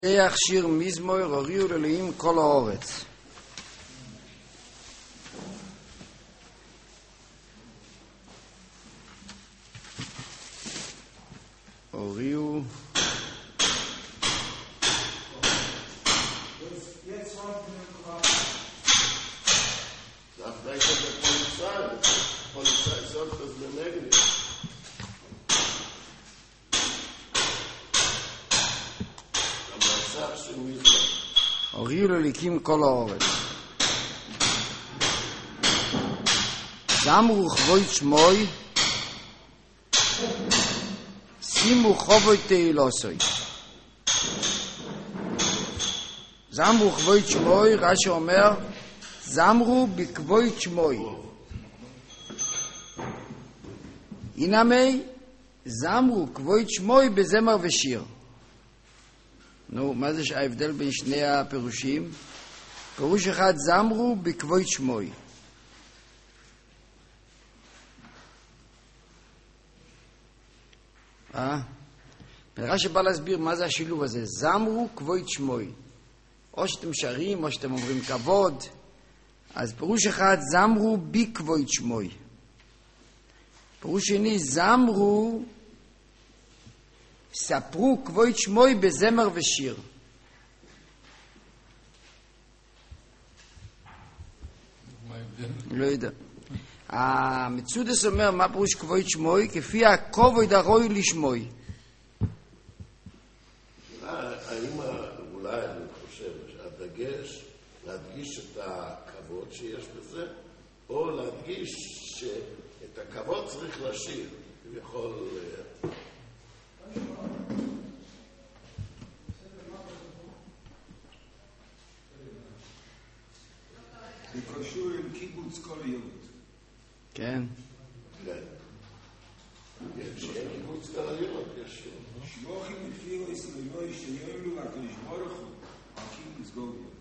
יח שיר מזמור הוריעו לאלוהים כל הארץ. הוריעו הוריעו לאלוהים כל הארץ. זמרו כבוד שמוי, שימו חובוי תהילוסוי. זמרו כבוד שמוי, רש"י אומר, זמרו בכבוד שמוי. הינמי, זמרו כבוד שמוי בזמר ושיר. נו, מה זה ההבדל בין שני הפירושים? פירוש אחד, זמרו בכבוד שמוי. רש"י בא להסביר מה זה השילוב הזה. זמרו כבוד שמוי. או שאתם שרים, או שאתם אומרים כבוד. אז פירוש אחד, זמרו בכבוד שמוי. פירוש שני, זמרו ספרו כבוד שמוי בזמר ושיר. לא יודע. המצודס אומר מה פירוש כבוד שמוי? כפי הכבוד הראוי לשמוי. האם אולי אני חושב שהדגש להדגיש את הכבוד שיש בזה, או להדגיש שאת הכבוד צריך לשיר ויכול זה קשור עם קיבוץ כל יהוד. כן. כן. שיהיה קיבוץ כל יהוד, יש שבוכים לפי ישראל שיועלו הקדוש ברוך הוא הקיבוץ כל יהוד.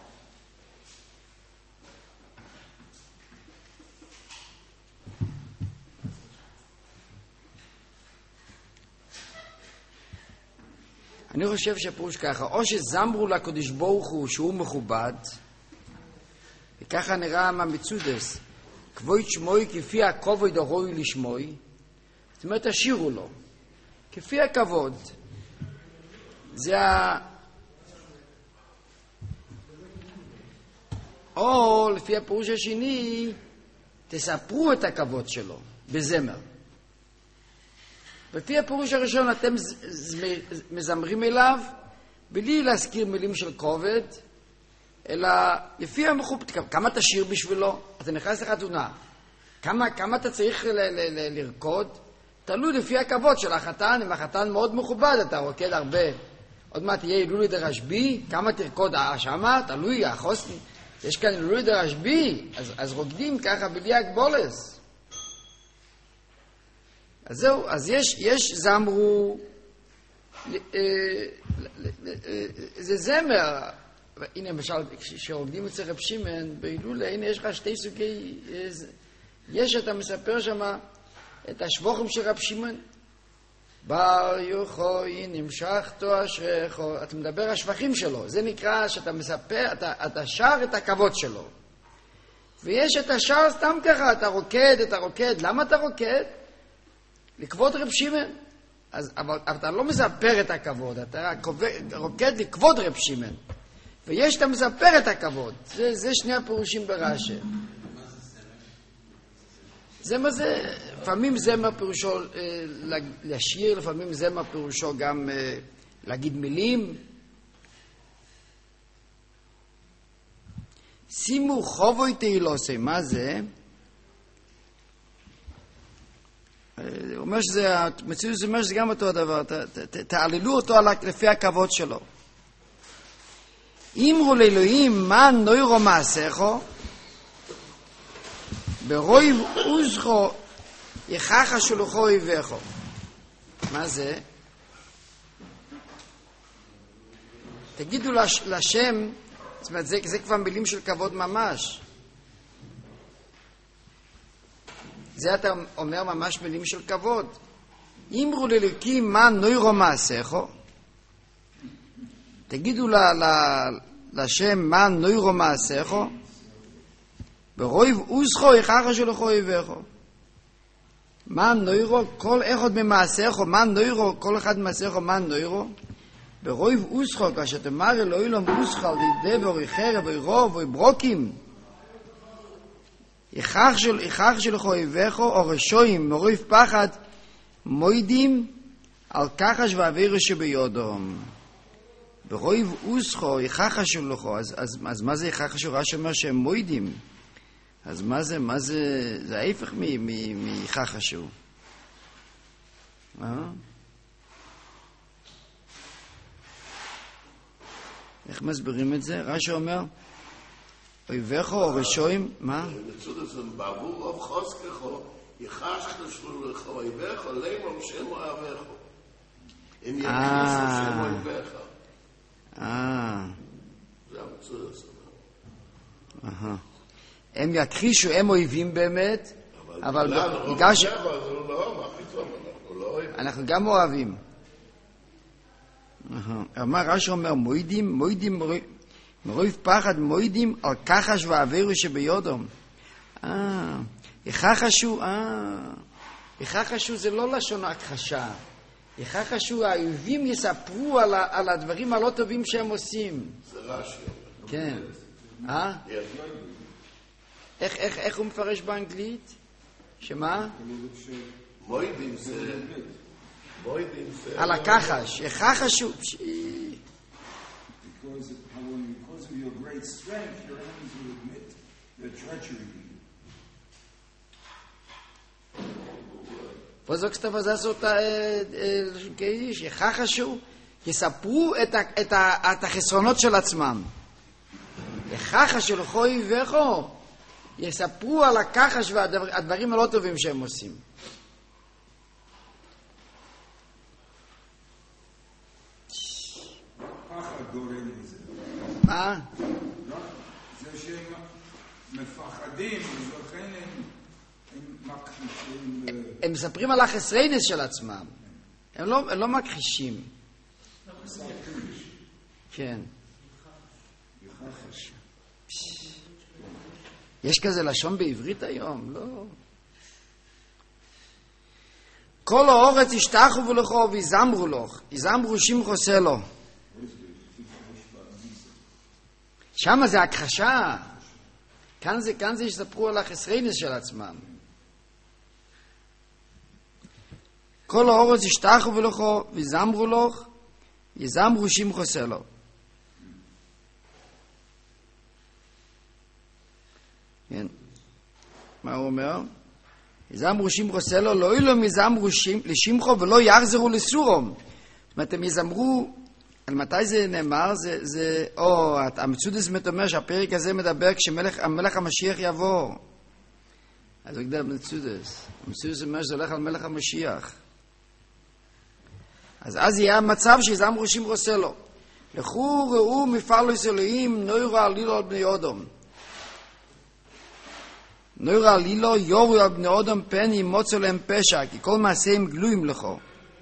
אני חושב שפירוש ככה, או שזמרו לקדוש ברוך הוא שהוא מכובד, וככה נראה מהמצודס, כבוד שמוי כפי הכבוד הראוי לשמוי, זאת אומרת תשירו לו, כפי הכבוד. זה או לפי הפירוש השני, תספרו את הכבוד שלו בזמר. לפי הפירוש הראשון אתם מזמרים אליו, בלי להזכיר מילים של כובד, אלא לפי המכובד, כמה תשיר בשבילו? אתה נכנס לחתונה, כמה אתה צריך לרקוד? תלוי לפי הכבוד של החתן. אם החתן מאוד מכובד אתה רוקד הרבה, עוד מעט תהיה הילולי דרשב"י, כמה תרקוד שמה? תלוי החוסן, יש כאן הילולי דרשב"י, אז רוקדים ככה בלי הגבולס. אז זהו, אז יש זמרו, זה זמר. הנה למשל, כשרוקדים אצל רב שמעון בהילולה, הנה יש לך שתי סוגי, יש אתה מספר שם את השבוחים של רב שמעון. בר יוחוי נמשכתו אשריכו, אתה מדבר על השבחים שלו, זה נקרא שאתה מספר, אתה שר את הכבוד שלו. ויש את השאר סתם ככה, אתה רוקד, למה אתה רוקד? לכבוד רב שמעון. אבל אתה לא מספר את הכבוד, אתה רוקד לכבוד רב שמעון. ויש אתה מספר את הכבוד. זה שני הפירושים ברש"י. זמר זה, לפעמים זמר פירושו לשיר, לפעמים זמר פירושו גם להגיד מילים. שימו חובוי תהילוסי, מה זה? הוא אומר שזה, מצוין אומר שזה גם אותו הדבר, תעללו אותו לפי הכבוד שלו. אמרו לאלוהים מה נוירו מעשיכו, ברוי עוזכו יכחה שלוחו אויביכו. מה זה? תגידו לשם, זאת אומרת, זה כבר מילים של כבוד ממש. זה אתה אומר ממש מילים של כבוד. אמרו לאלוקים מה נוירו מעשיכו, תגידו לשם מה נוירו מעשיכו, ברויב אוסכו יחכה שלכו יבכו. מה נוירו, כל אחד ממעשיכו, מה נוירו, כל אחד ממעשיכו, מה נוירו, ברויב אוסכו, כאשר תאמר אלוהים אוסכו, על ידי ואוי חרב, ואוי רוב, ואוי ברוקים, יחכה שלכו יבכו, או רשויים, מרויב פחד, מוידים, על כחש ועבירו שביודום. ברויב אוסכו, יחכה שלכו, אז מה זה יחכה שלכו? רש"י אומר שהם מוידים. אז מה זה, זה ההפך מיחכה שהוא. איך מסבירים את זה? רש"י אומר, אויבכו או רשויים, מה? מצוד זה בעבור רוב חוזקכו, יחשך לשלולכו, אויבכו, לימום שם אוהבכו. אם יכניסו שם אויבכו. זה המצוד הזה. הם יכחישו, הם אויבים באמת, אבל בגלל אנחנו גם אוהבים. רש"י אומר, מוידים, מרויב פחד, מוידים על כחש ועבירו שביודום. יחכשו זה לא לשון הכחשה. יחכשו, האויבים יספרו על הדברים הלא טובים שהם עושים. זה רש"י. כן. איך הוא מפרש באנגלית? שמה? מוידים זה... על הכחש. יחכשו. Because of your great strength, your enemies will admit their treachery. וזו כתב הזה אותה כאיש, יחכשו, יספרו את החסרונות של עצמם. יחכשו לכו יבכו, יספרו על הכחש והדברים הלא טובים שהם עושים. פחד גורם לזה. מה? זה שהם מפחדים, ולכן הם מכחישים. הם מספרים על החסרינס של עצמם. הם לא מכחישים. כן. יש כזה לשון בעברית היום? לא. כל האורץ ישתחו ולכו ויזמרו לך, יזמרו שמחו סלו. שם זה הכחשה. כאן זה יספרו על החסרינס של עצמם. כל האורץ ישתחו ולכו ויזמרו לך, יזמרו שמחו סלו. כן. מה הוא אומר? יזמרו שמחו סלו, לא אילו יזמרו לשמחו ולא יחזרו לסורום. זאת אומרת, הם יזמרו, על מתי זה נאמר? המצודס אומר שהפרק הזה מדבר כשמלך המשיח יבוא. אז הוא יגדל במצודס. המצודס אומר שזה הולך על מלך המשיח. אז יהיה המצב שיזמרו שמחו סלו. לכו ראו מפעלוס אלוהים נוירו עלילו על בני אודום. נוירו עלילו יורו על בני אודום פן ימוצו להם פשע, כי כל מעשיהם גלויים לכו.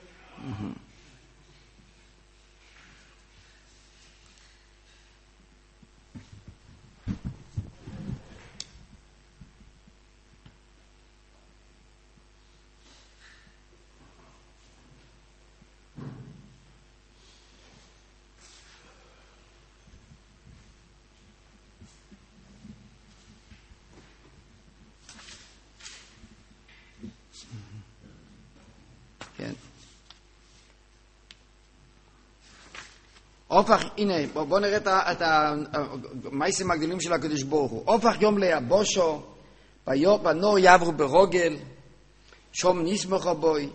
הנה, בואו נראה את המעשים הגדולים של הקדוש ברוך הוא. הופך יום ליבושו, בנור יעברו ברוגל, שום נסמכו בוי.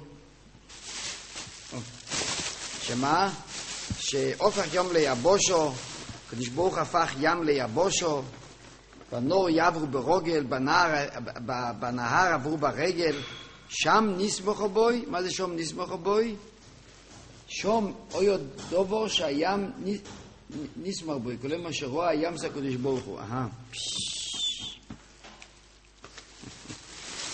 שמה? שהופך יום ליבושו, הקדוש ברוך הוא הפך ים ליבושו, בנור יעברו ברוגל, בנהר עברו ברגל, שם נסמכו בוי. מה זה שום נסמכו בוי? שום אוי דובר שהים נסמך בו, כל מה שרואה הים זה הקדוש ברוך הוא.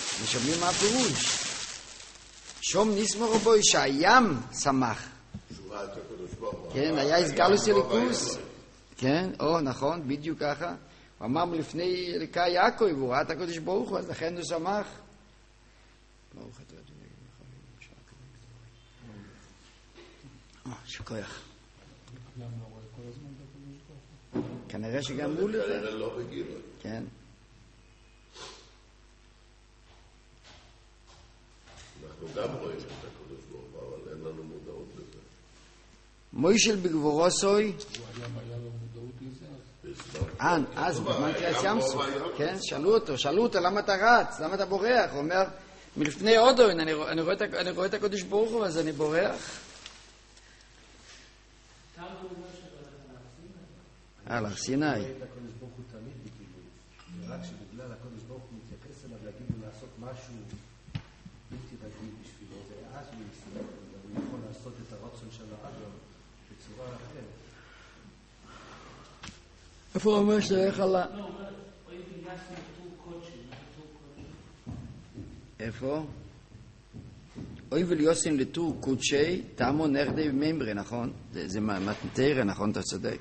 משמעים מה הפירוש? שום נסמך בו שהים שמח. בפרט הקדוש ברוך הוא. כן, היה הסגלוס אלוקוס. כן, נכון, בדיוק ככה. הוא אמר לפני אלוקי יעקב, הוא ראה את הקדוש ברוך הוא, אז לכן הוא שמח. ברוך אתה שכוח. כנראה שגם הוא לזה. כנראה לא בגילו. כן. אנחנו גם רואים את הקדוש ברוך הוא, אבל אין לנו מודעות לזה. מוישל בגבורוסוי. היה לו מודעות לזה? אז בזמן קריאת ים סוף. כן, שאלו אותו, למה אתה רץ? למה אתה בורח? הוא אומר, מלפני אודוין, אני רואה את הקדוש ברוך הוא, אז אני בורח. הלך סיני. את הקדוש ברוך הוא תמיד בגילוי. רק שבגלל הקדוש ברוך הוא מתייחס אליו להגיד לו לעשות משהו בלתי רגיל בשבילו. ואז הוא יסתכל, הוא יכול לעשות את הרצון של האדם בצורה אחרת. איפה הוא אומר שאתה הולך על ה... איפה? אוי וליוסין לטור קודשי תאמו נרדי ממרי, נכון? זה מתנתרא, נכון? אתה צודק.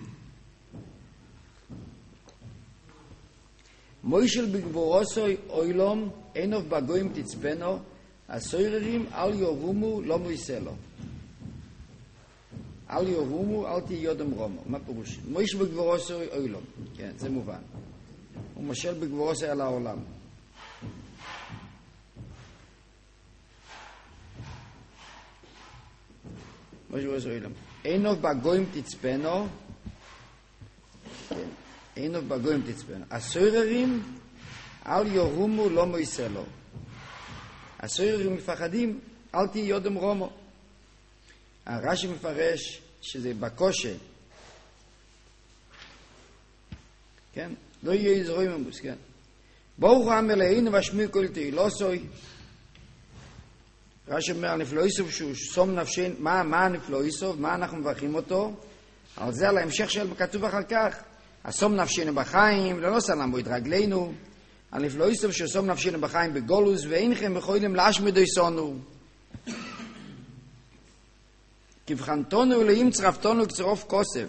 מוישל בגבורוסוי אוילום אינוב בגויים תצפנו הסויררים אל יורומו לא מויסלו. אל יורומו אל תהיה יודם רומו. מה פירוש? מוישל בגבורוסוי אוילום. כן, זה מובן. הוא מושל בגבורוסוי על העולם. אינוב בגויים תצפנו, אינוב בגויים תצפנו. הסויררים אל יורומו לא מויסלו. הסויררים מפחדים, אל תהיה יודם רומו. הרש"י מפרש שזה בקושה. כן? לא יהיה יזרוי ממוס, כן? ברוך המלאינו והשמיע כל תהילוסוי. רש"י אומר, הנפלאיסוב שהוא שום נפשין, מה הנפלאיסוב? מה אנחנו מברכים אותו? על זה, על ההמשך של כתוב אחר כך. השום נפשינו בחיים, לא נוסע למועד רגלינו. הנפלאיסוב שהוא שום נפשינו בחיים בגולוס, ואינכם יכולים להשמיד איסונו. כבחנתונו אלוהים צרפתונו כצרוף כוסף.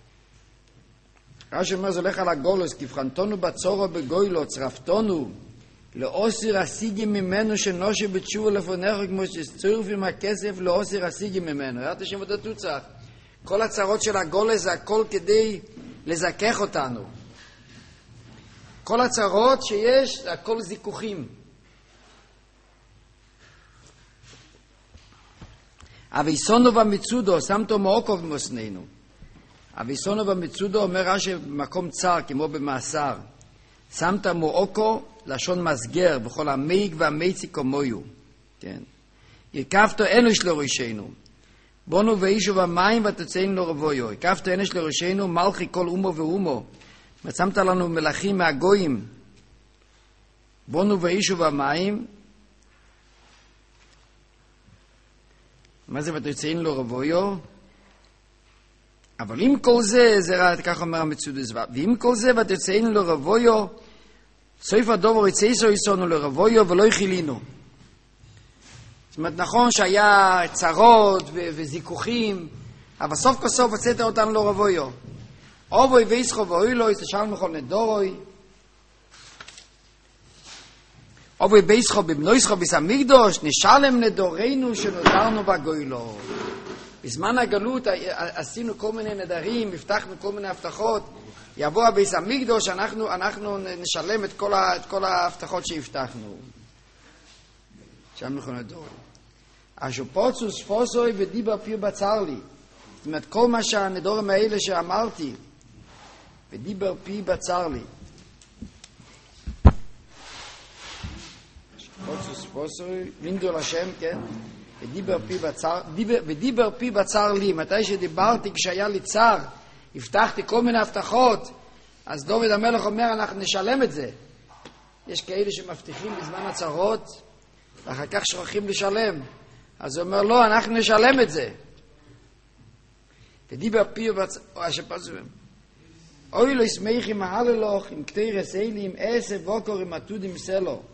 רש"י אומר, זה הולך על הגולוס, כבחנתונו בצורו בגוילו, צרפתונו. לאוסיר השיגים ממנו שנושה בתשור לפונך כמו שצורף עם הכסף לאוסיר השיגים ממנו. ראיתי שם את התוצאה. כל הצרות של הגולה זה הכל כדי לזכך אותנו. כל הצרות שיש זה הכל זיכוכים. אביסונו במצודו שמתו מאוקו במוסננו. אביסונו במצודו אומר רש"י במקום צר כמו במאסר. שמת מאוקו לשון מסגר בכל המייג והמייצי כמויו. כן. יקפתו אנוש לראשנו. בונו ואישו במים ותוצאינו לרבויו. יקפתו אנוש לראשנו מלכי כל אומו ואומו. ושמת לנו מלכים מהגויים. בונו ואישו במים. מה זה ותוצאינו לרבויו? אבל עם כל זה, כך אומר המצודס, ועם כל זה ותוצאינו לרבויו, סוף הדובר יצאיסו יסונו לרבויו ולא יחילינו. זאת אומרת, נכון שהיה צרות וזיכוכים, אבל סוף כל סוף הצאת אותנו לרבויו. אובוי ויסחו ואוילוי, תשאלנו כל נדורוי. אובוי ביסחו בבנויסחו בסמיקדוש, נשלם נדורנו שנותרנו בגוילו. בזמן הגלות עשינו כל מיני נדרים, הבטחנו כל מיני הבטחות. יבוא הביס המקדוש, אנחנו נשלם את כל ההבטחות שהבטחנו. שם אנחנו נדור. השופוצוס פוסוי ודיבר פיר בצר לי. זאת אומרת, כל מה שהנדורים האלה שאמרתי, ודיבר פיר בצר לי. השופוצוס פוסוי, לינדו לשם, כן? ודיבר פי בצר לי. מתי שדיברתי, כשהיה לי צר, הבטחתי כל מיני הבטחות, אז דוד המלך אומר, אנחנו נשלם את זה. יש כאלה שמבטיחים בזמן הצרות, ואחר כך שוכחים לשלם. אז הוא אומר, לא, אנחנו נשלם את זה. ודיבר פי בצר... אוי לא ישמחי מהללוך, עם כתי רסיילים, עשב ווקור עם עתוד עם סלו.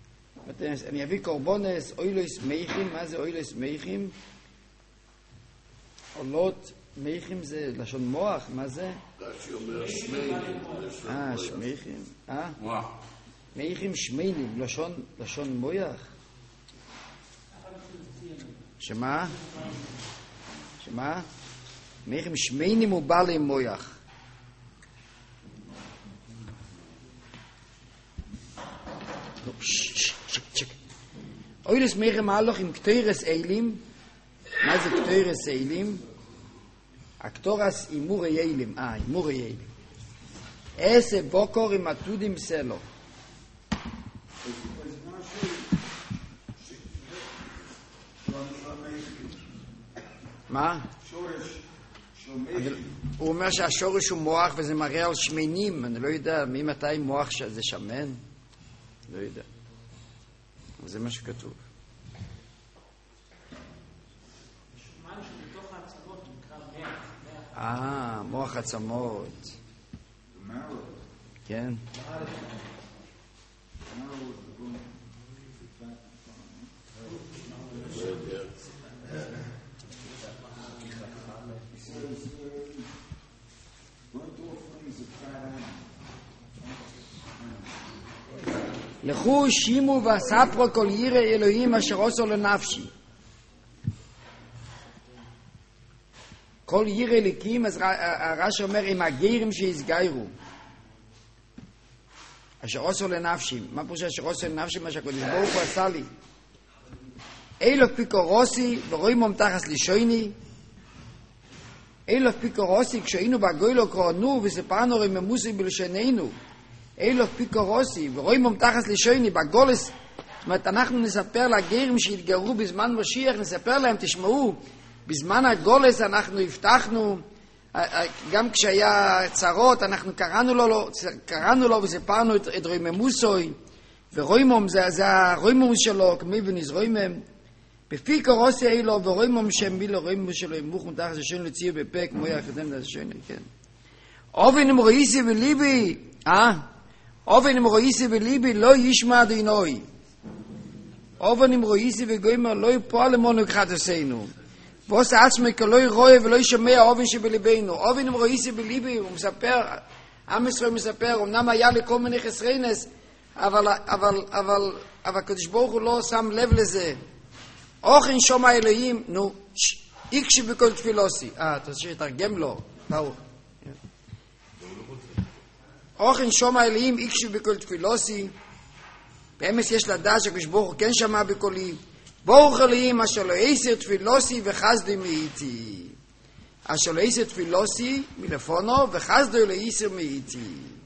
אני אביא קורבונס, אוי לא ישמחים, מה זה אוי לא ישמחים? עולות, מייכים זה לשון מוח, מה זה? רש"י אומר שמיינים. שמייכים. מוח. מייכים שמיינים, לשון מויח. שמה? מייכים שמיינים הוא בעלי מויח. אוילס מייכים מהלוך עם כתירס אילים. מה זה כתירס אילים? הכתורס אימורי אילים. אימורי אילים. איזה בוקור עם עתודים סלו. מה? הוא אומר שהשורש הוא מוח וזה מראה על שמנים. אני לא יודע ממתי מוח זה שמן. לא יודע. זה מה שכתוב. מוח עצמות. כן. לכו שימו וספרו כל ירא אלוהים אשר עשו לנפשי. כל ירא אלוקים, אז הרש"י אומר, עם הגרים שהסגיירו. אשר עשו לנפשי. מה פירוש אשר עשו לנפשי? מה שהקדוש ברוך הוא עשה לי. אילו פיקורוסי ורואים תחס לישוני. אילו פיקורוסי כשהיינו בגוילו קראנו וסיפרנו רממוסי בלשוננו. אילו פיקורוסי ורואים תחס לישוני בגולס. זאת אומרת, אנחנו נספר לגרים שהתגרו בזמן משיח, נספר להם, תשמעו, בזמן הגולס אנחנו הבטחנו, גם כשהיה צרות, אנחנו קראנו לו וסיפרנו את רויממוסוי, ורוימום זה הרויממוס שלו, כמי ונזרוימם, בפי קורוסי אילו, ורוימום שם מילו רויממוס שלו, מוכן תחת השם לציר בפה, כמו יחדם לשני, כן. אובן אם רואיסי וליבי, אובן אם רואיסי וליבי, לא ישמע דינוי. אובן אם רואיסי וגוימר, לא יפועל למונו כחתסנו. ועושה עצמי כלא רואה ולא ישמע אובן שבליבנו. אובן אם רואיסי בליבי, הוא מספר, עם ישראל מספר, אמנם היה לי כל מיני חסרינס, אבל הקדוש ברוך הוא לא שם לב לזה. אוכן שומע אלוהים, איקשי בכל תפילוסי. אתה רוצה שתרגם לו, ברוך. אוכן שומע אלוהים, איקשי בכל תפילוסי. באמס יש לדעת שהקדוש ברוך הוא כן שמע בקולי. ברוך אלוהים אשר לא יסר תפילוסי וחסדי מאיתי. אשר לא יסר תפילוסי מלפונו וחסדו לא יסר מאיתי.